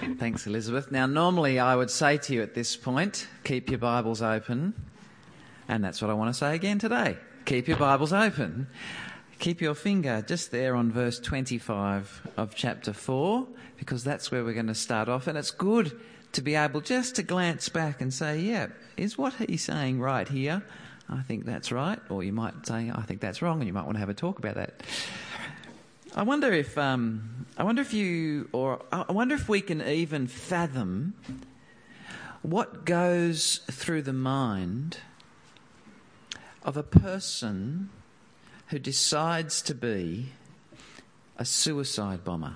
Thanks, Elizabeth. Now, normally I would say to you at this point, keep your Bibles open. And that's what I want to say again today. Keep your Bibles open. Keep your finger just there on verse 25 of chapter 4, because that's where we're going to start off. And it's good to be able just to glance back and say, yeah, is what he's saying right here? I think that's right. Or you might say, I think that's wrong, and you might want to have a talk about that. I wonder if we can even fathom what goes through the mind of a person who decides to be a suicide bomber.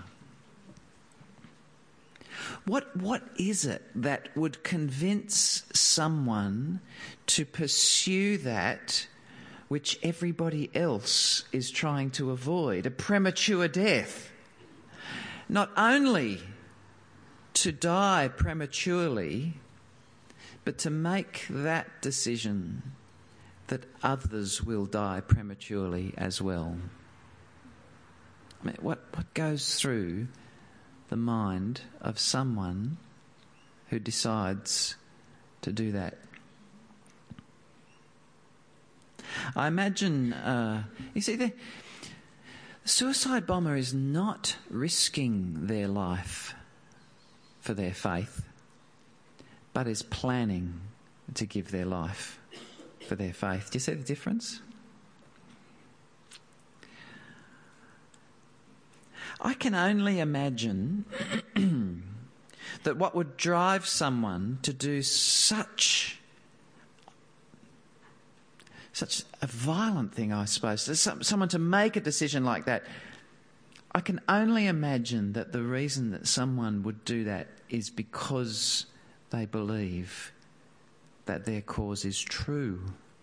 What is it that would convince someone to pursue that which everybody else is trying to avoid, a premature death? Not only to die prematurely, but to make that decision that others will die prematurely as well. I mean, what goes through the mind of someone who decides to do that? I imagine, you see, the suicide bomber is not risking their life for their faith, but is planning to give their life for their faith. Do you see the difference? I can only imagine that what would drive someone to do such a violent thing, I suppose, someone to make a decision like that. I can only imagine that the reason that someone would do that is because they believe that their cause is true.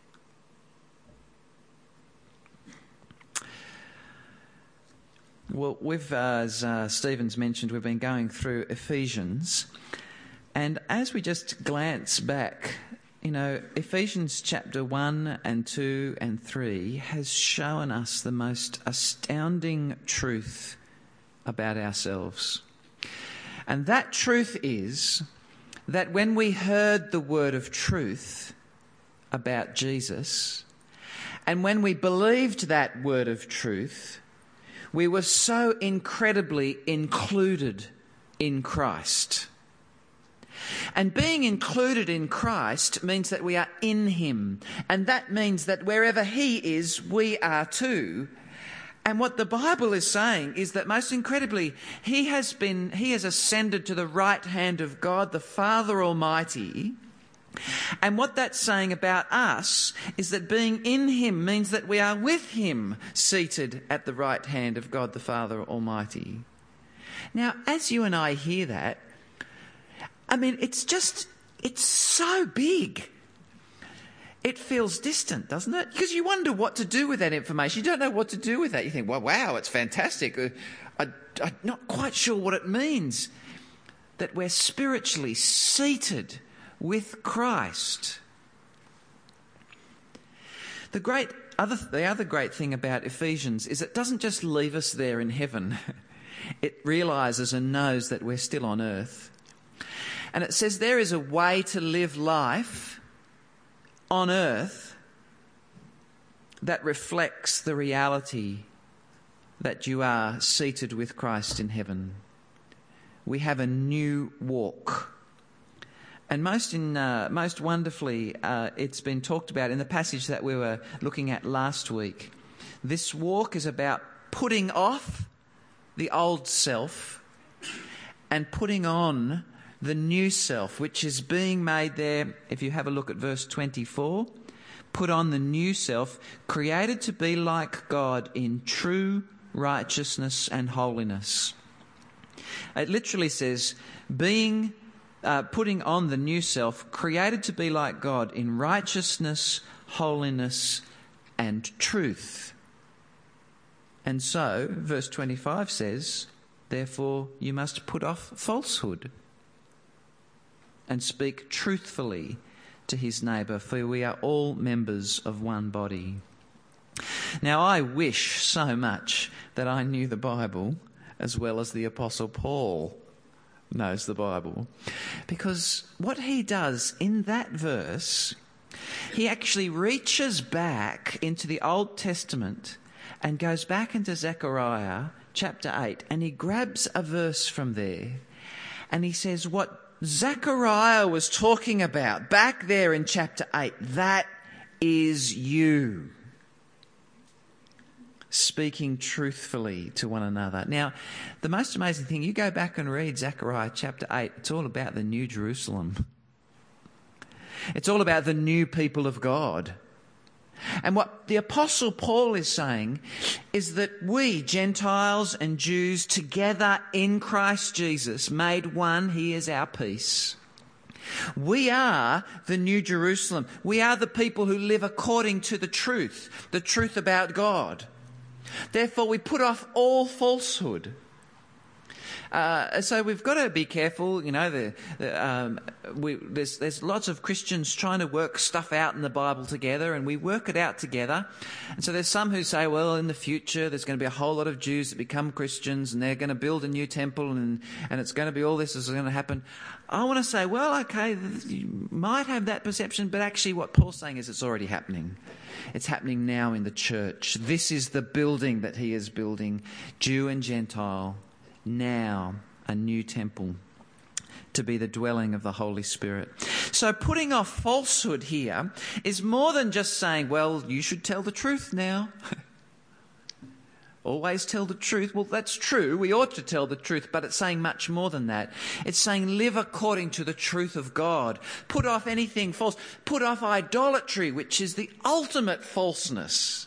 Well, as Stephen's mentioned, we've been going through Ephesians, and as we just glance back, you know, Ephesians chapter 1 and 2 and 3 has shown us the most astounding truth about ourselves. And that truth is that when we heard the word of truth about Jesus, and when we believed that word of truth, we were so incredibly included in Christ. And being included in Christ means that we are in him. And that means that wherever he is, we are too. And what the Bible is saying is that most incredibly, he has ascended to the right hand of God, the Father Almighty. And what that's saying about us is that being in him means that we are with him, seated at the right hand of God, the Father Almighty. Now, as you and I hear that, I mean, it's so big. It feels distant, doesn't it? Because you wonder what to do with that information. You don't know what to do with that. You think, well, wow, it's fantastic. I'm not quite sure what it means that we're spiritually seated with Christ. The other great thing about Ephesians is it doesn't just leave us there in heaven. It realises and knows that we're still on earth. And it says there is a way to live life on earth that reflects the reality that you are seated with Christ in heaven. We have a new walk. And most wonderfully, it's been talked about in the passage that we were looking at last week. This walk is about putting off the old self and putting on the new self, which is being made there. If you have a look at verse 24, put on the new self, created to be like God in true righteousness and holiness. It literally says, putting on the new self, created to be like God in righteousness, holiness, and truth. And so, verse 25 says, therefore you must put off falsehood and speak truthfully to his neighbour, for we are all members of one body. Now, I wish so much that I knew the Bible as well as the Apostle Paul knows the Bible. Because what he does in that verse, he actually reaches back into the Old Testament and goes back into Zechariah chapter 8, and he grabs a verse from there and he says what Zechariah was talking about back there in chapter 8, that is you speaking truthfully to one another. Now, the most amazing thing, you go back and read Zechariah chapter 8, it's all about the New Jerusalem. It's all about the new people of God. And what the Apostle Paul is saying is that we, Gentiles and Jews, together in Christ Jesus, made one, he is our peace. We are the New Jerusalem. We are the people who live according to the truth about God. Therefore, we put off all falsehood. So we've got to be careful. You know, there's lots of Christians trying to work stuff out in the Bible together, and we work it out together. And so there's some who say, well, in the future there's going to be a whole lot of Jews that become Christians, and they're going to build a new temple, and it's going to be all this is going to happen. I want to say, well, okay, you might have that perception, but actually what Paul's saying is it's already happening. It's happening now in the church. This is the building that he is building, Jew and Gentile. Now a new temple to be the dwelling of the Holy Spirit. So putting off falsehood here is more than just saying, well, you should tell the truth now. Always tell the truth. Well, that's true. We ought to tell the truth, but it's saying much more than that. It's saying live according to the truth of God. Put off anything false. Put off idolatry, which is the ultimate falseness.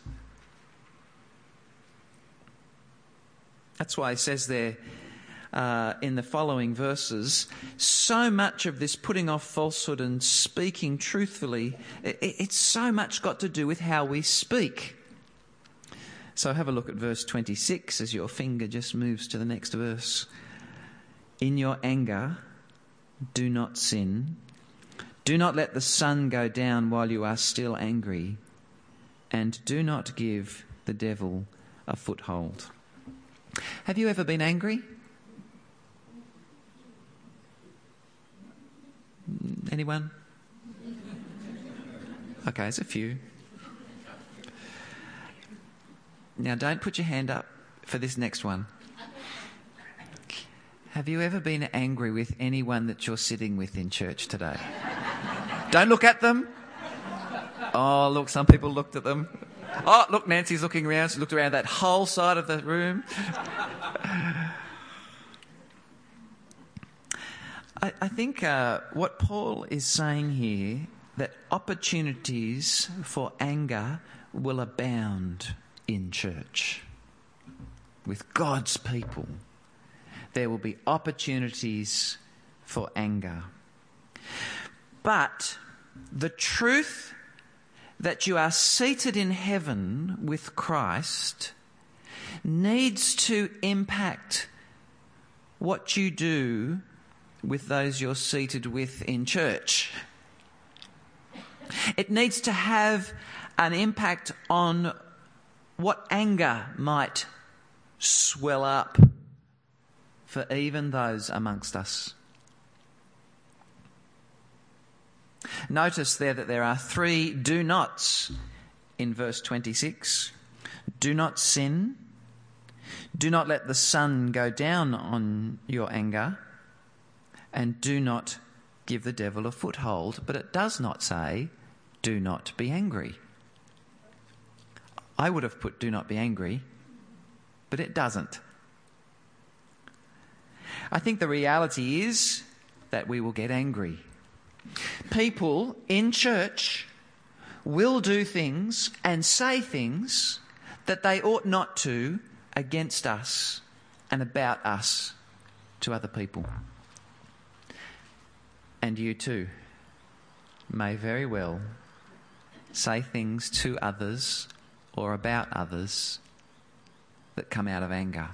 That's why he says there in the following verses, so much of this putting off falsehood and speaking truthfully, it's so much got to do with how we speak. So have a look at verse 26 as your finger just moves to the next verse. In your anger, do not sin. Do not let the sun go down while you are still angry. And do not give the devil a foothold. Have you ever been angry? Anyone? Okay, there's a few. Now, don't put your hand up for this next one. Have you ever been angry with anyone that you're sitting with in church today? Don't look at them. Oh, look, some people looked at them. Oh, look, Nancy's looking around. She looked around that whole side of the room. I think what Paul is saying here, that opportunities for anger will abound in church. With God's people, there will be opportunities for anger. But the truth that you are seated in heaven with Christ needs to impact what you do with those you're seated with in church. It needs to have an impact on what anger might swell up for even those amongst us. Notice there that there are 3 do nots in verse 26. Do not sin. Do not let the sun go down on your anger. And do not give the devil a foothold. But it does not say, do not be angry. I would have put do not be angry, but it doesn't. I think the reality is that we will get angry. People in church will do things and say things that they ought not to against us and about us to other people. And you too may very well say things to others or about others that come out of anger.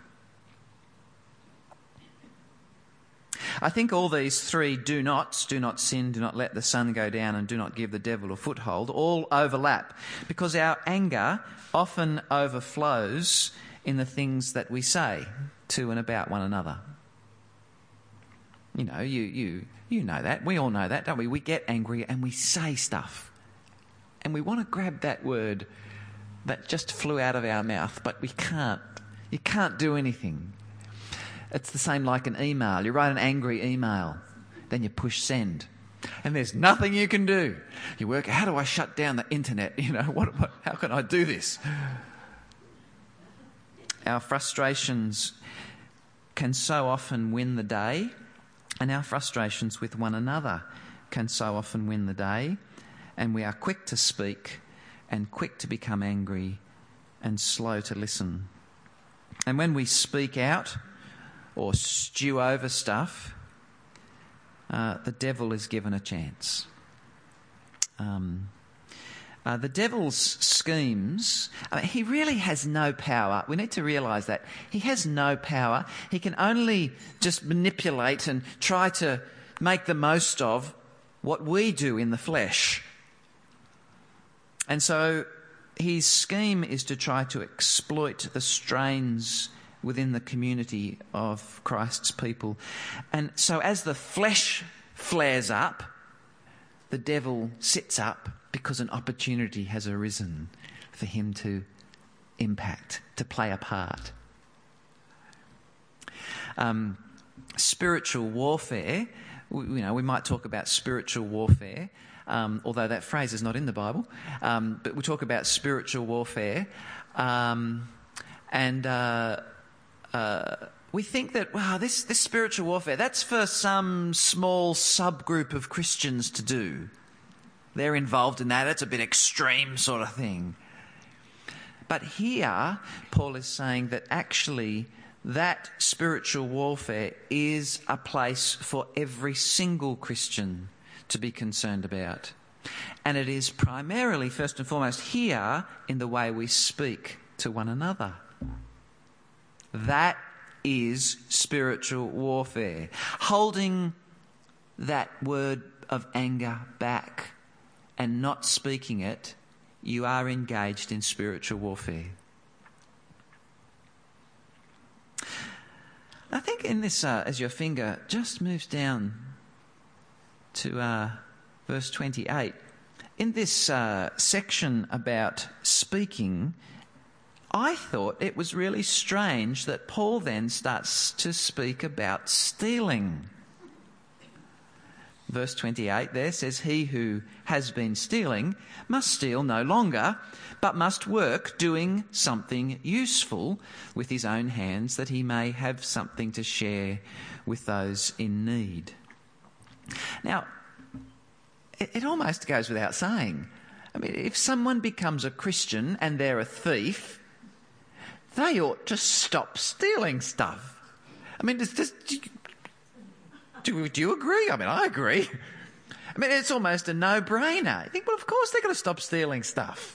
I think all these 3 do nots, do not sin, do not let the sun go down, and do not give the devil a foothold, all overlap because our anger often overflows in the things that we say to and about one another. You know, you know that. We all know that, don't we? We get angry and we say stuff. And we want to grab that word that just flew out of our mouth, but we can't. You can't do anything. It's the same like an email. You write an angry email, then you push send, and there's nothing you can do. You work, how do I shut down the internet? You know, how can I do this? Our frustrations can so often win the day, and our frustrations with one another can so often win the day, and we are quick to speak and quick to become angry and slow to listen. And when we speak out or stew over stuff, the devil is given a chance. The devil's schemes, he really has no power. We need to realise that. He has no power. He can only just manipulate and try to make the most of what we do in the flesh. And so his scheme is to try to exploit the strains within the community of Christ's people. And so as the flesh flares up, the devil sits up because an opportunity has arisen for him to impact, to play a part. Spiritual warfare, we might talk about spiritual warfare, although that phrase is not in the Bible, but we'll talk about spiritual warfare. We think that, wow, this spiritual warfare, that's for some small subgroup of Christians to do. They're involved in that. It's a bit extreme sort of thing. But here, Paul is saying that actually that spiritual warfare is a place for every single Christian to be concerned about. And it is primarily, first and foremost, here in the way we speak to one another. That is spiritual warfare. Holding that word of anger back and not speaking it, you are engaged in spiritual warfare. I think in this, as your finger just moves down to verse 28, in this section about speaking, I thought it was really strange that Paul then starts to speak about stealing. Verse 28 there says, "He who has been stealing must steal no longer, but must work doing something useful with his own hands, that he may have something to share with those in need." Now, it almost goes without saying. I mean, if someone becomes a Christian and they're a thief, they ought to stop stealing stuff. I mean, do you agree? I mean, I agree. I mean, it's almost a no-brainer. You think, well, of course they're going to stop stealing stuff.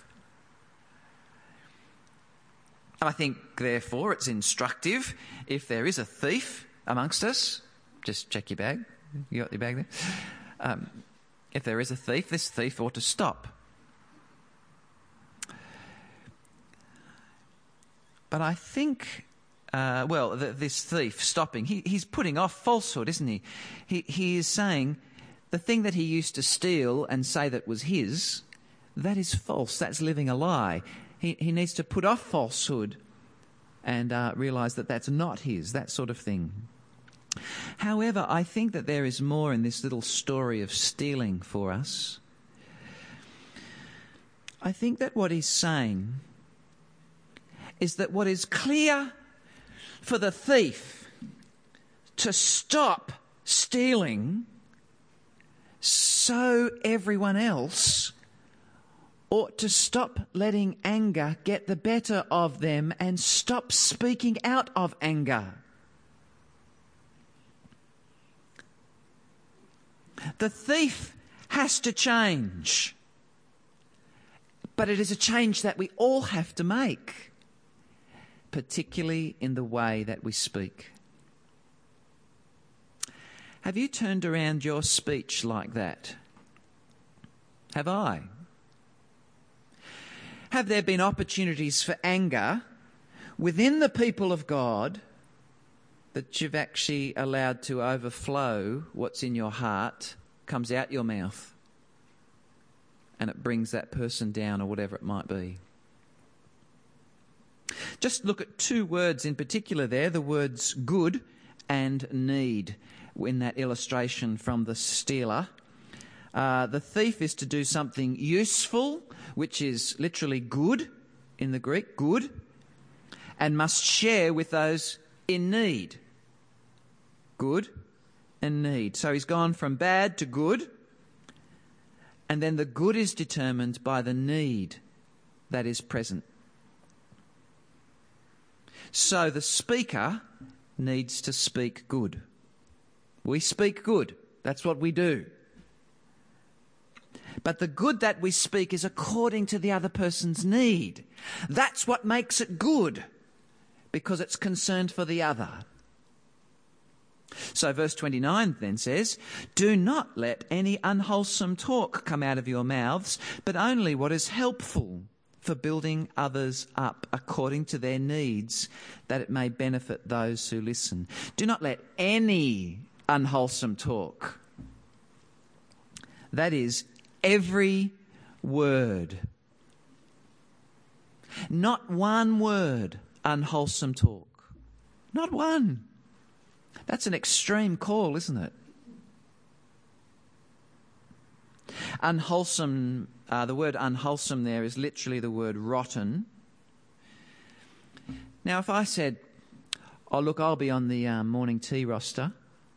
And I think, therefore, it's instructive if there is a thief amongst us. Just check your bag. You got your bag there? If there is a thief, this thief ought to stop. But I think, this thief stopping, he's putting off falsehood, isn't he? He is saying the thing that he used to steal and say that was his, that is false. That's living a lie. He needs to put off falsehood and realise that that's not his, that sort of thing. However, I think that there is more in this little story of stealing for us. I think that what he's saying is that what is clear for the thief to stop stealing, so everyone else ought to stop letting anger get the better of them and stop speaking out of anger. The thief has to change, but it is a change that we all have to make, particularly in the way that we speak. Have you turned around your speech like that? Have I? Have there been opportunities for anger within the people of God that you've actually allowed to overflow what's in your heart comes out your mouth, and it brings that person down or whatever it might be. Just look at two words in particular there, the words good and need, in that illustration from the stealer. The thief is to do something useful, which is literally good in the Greek, good, and must share with those in need. Good and need. So he's gone from bad to good, and then the good is determined by the need that is present. So the speaker needs to speak good. We speak good. That's what we do. But the good that we speak is according to the other person's need. That's what makes it good, because it's concerned for the other. So verse 29 then says, "Do not let any unwholesome talk come out of your mouths, but only what is helpful for building others up according to their needs, that it may benefit those who listen." Do not let any unwholesome talk. That is, every word. Not one word unwholesome talk. Not one. That's an extreme call, isn't it? Unwholesome, the word unwholesome there is literally the word rotten. Now, if I said, "Oh, look, I'll be on the morning tea roster,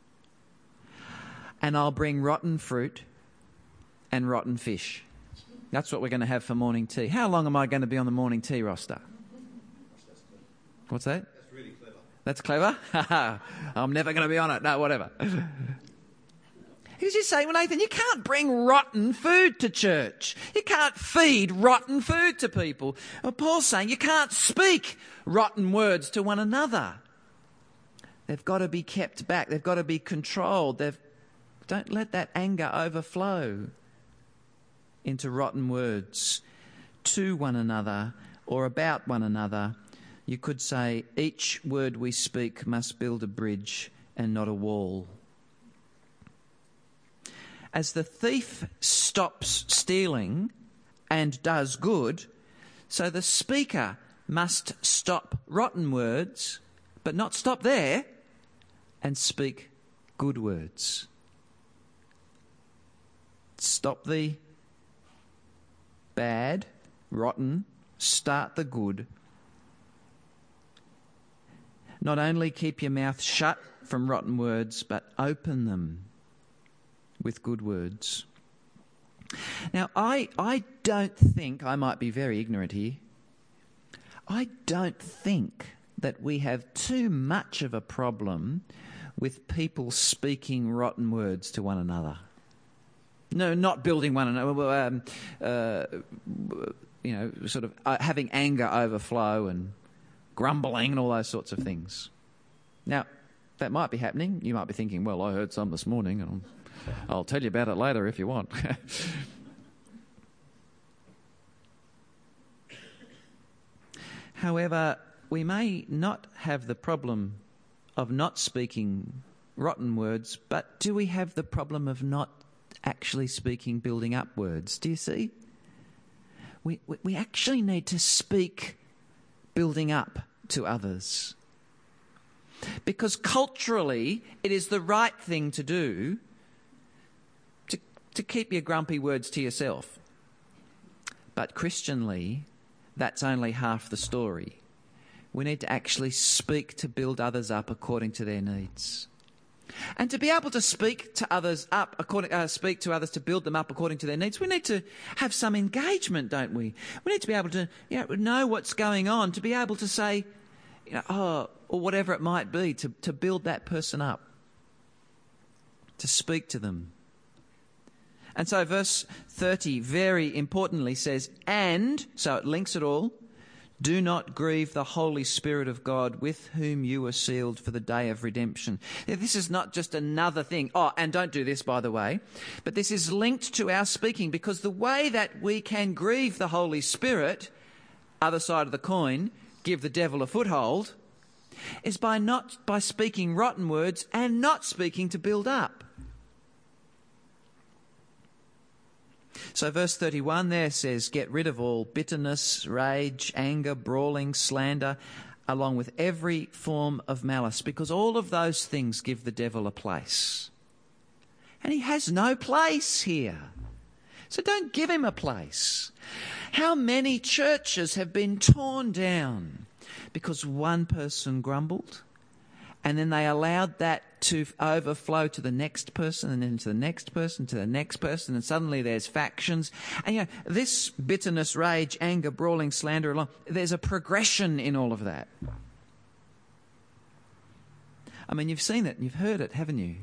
and I'll bring rotten fruit and rotten fish. That's what we're going to have for morning tea." How long am I going to be on the morning tea roster? What's that? That's really clever. That's clever? I'm never going to be on it. No, whatever. He's just saying, well, Nathan, you can't bring rotten food to church. You can't feed rotten food to people. Well, Paul's saying you can't speak rotten words to one another. They've got to be kept back. They've got to be controlled. Don't let that anger overflow into rotten words to one another or about one another. You could say each word we speak must build a bridge and not a wall. As the thief stops stealing and does good, so the speaker must stop rotten words, but not stop there, and speak good words. Stop the bad, rotten, start the good. Not only keep your mouth shut from rotten words, but open them with good words. Now, I don't think, I might be very ignorant here, I don't think that we have too much of a problem with people speaking rotten words to one another. No, not building one another, sort of having anger overflow and grumbling and all those sorts of things. Now, that might be happening. You might be thinking, well, I heard some this morning and I'll tell you about it later if you want. However, we may not have the problem of not speaking rotten words, but do we have the problem of not actually speaking building up words? Do you see? We actually need to speak building up to others. Because culturally, it is the right thing to do to keep your grumpy words to yourself. But Christianly, that's only half the story. We need to actually speak to build others up according to their needs. And to be able to speak to others up, speak to others to build them up according to their needs, we need to have some engagement, don't we? We need to be able to know what's going on, to be able to say, or whatever it might be, to build that person up, to speak to them. And so verse 30 very importantly says, and, so it links it all, do not grieve the Holy Spirit of God, with whom you were sealed for the day of redemption. This is not just another thing. Oh, and don't do this, by the way. But this is linked to our speaking, because the way that we can grieve the Holy Spirit, other side of the coin, give the devil a foothold, is by speaking rotten words and not speaking to build up. So verse 31 there says, get rid of all bitterness, rage, anger, brawling, slander, along with every form of malice, because all of those things give the devil a place. And he has no place here. So don't give him a place. How many churches have been torn down because one person grumbled, and then they allowed that to overflow to the next person, and then to the next person, to the next person, and suddenly there's factions. And this bitterness, rage, anger, brawling, slander, there's a progression in all of that. I mean, you've seen it and you've heard it, haven't you?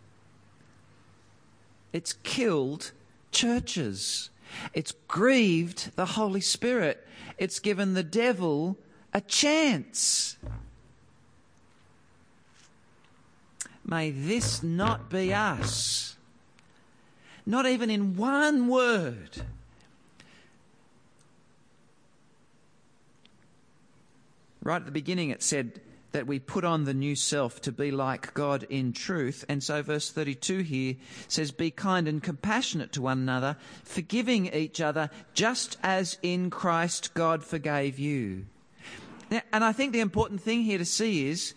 It's killed churches. It's grieved the Holy Spirit. It's given the devil a chance. May this not be us. Not even in one word. Right at the beginning it said that we put on the new self to be like God in truth. And so verse 32 here says, be kind and compassionate to one another, forgiving each other, just as in Christ God forgave you. Now, and I think the important thing here to see is,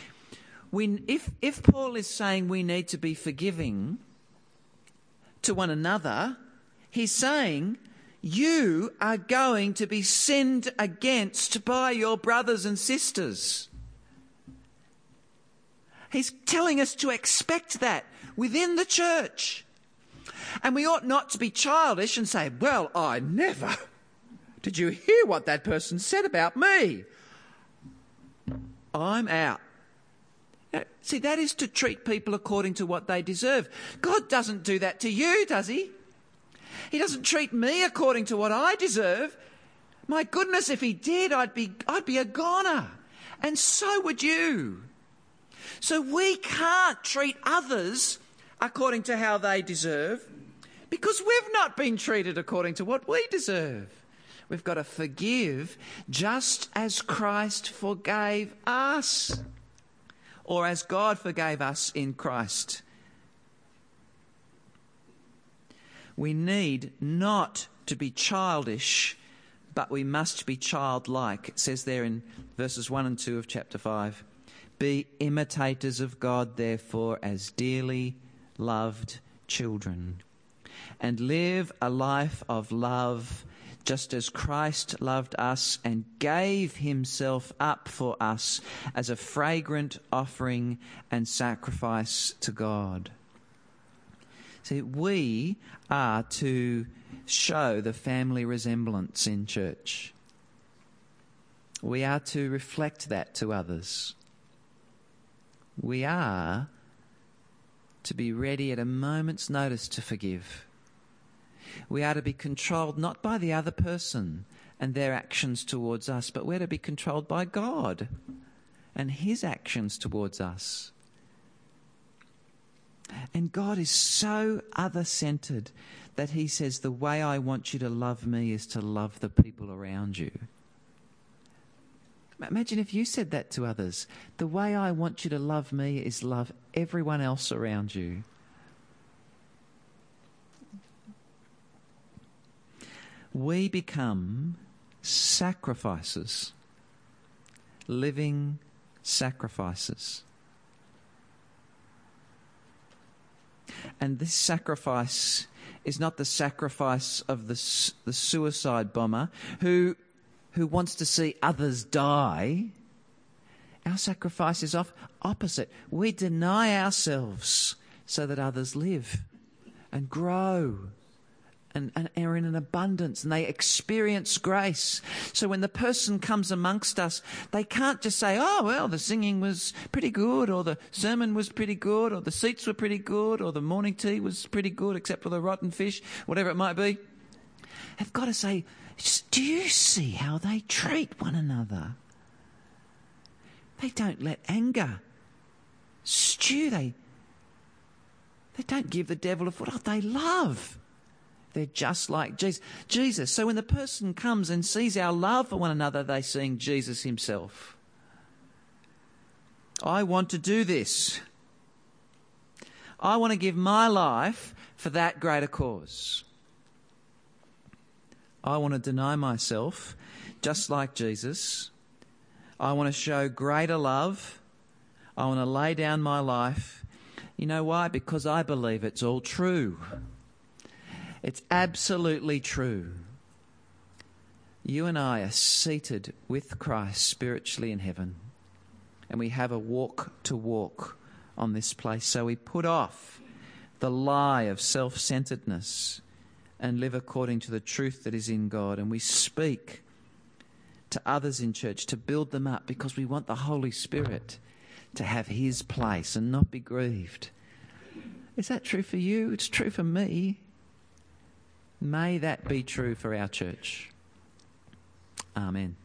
if Paul is saying we need to be forgiving to one another, he's saying you are going to be sinned against by your brothers and sisters. He's telling us to expect that within the church. And we ought not to be childish and say, well, I never. Did you hear what that person said about me? I'm out. See, that is to treat people according to what they deserve. God doesn't do that to you, does he? He doesn't treat me according to what I deserve. My goodness, if he did, I'd be a goner. And so would you. So we can't treat others according to how they deserve, because we've not been treated according to what we deserve. We've got to forgive just as Christ forgave us, or as God forgave us in Christ. We need not to be childish, but we must be childlike. It says there in verses 1 and 2 of chapter 5. Be imitators of God, therefore, as dearly loved children, and live a life of love, just as Christ loved us and gave himself up for us as a fragrant offering and sacrifice to God. See, we are to show the family resemblance in church. We are to reflect that to others. We are to be ready at a moment's notice to forgive. We are to be controlled not by the other person and their actions towards us, but we're to be controlled by God and his actions towards us. And God is so other-centered that he says, the way I want you to love me is to love the people around you. Imagine if you said that to others. The way I want you to love me is love everyone else around you. We become sacrifices, living sacrifices. And this sacrifice is not the sacrifice of the suicide bomber who wants to see others die. Our sacrifice is opposite. We deny ourselves so that others live and grow and are in an abundance, and they experience grace. So when the person comes amongst us, they can't just say, oh, well, the singing was pretty good, or the sermon was pretty good, or the seats were pretty good, or the morning tea was pretty good except for the rotten fish, whatever it might be. They've got to say, do you see how they treat one another? They don't let anger stew. They don't give the devil a foot. They love. They're just like Jesus. So when the person comes and sees our love for one another, they're seeing Jesus himself. I want to do this. I want to give my life for that greater cause. I want to deny myself, just like Jesus. I want to show greater love. I want to lay down my life. You know why? Because I believe it's all true. It's absolutely true. You and I are seated with Christ spiritually in heaven, and we have a walk to walk on this place. So we put off the lie of self-centeredness and live according to the truth that is in God. And we speak to others in church to build them up, because we want the Holy Spirit to have his place and not be grieved. Is that true for you? It's true for me. May that be true for our church. Amen.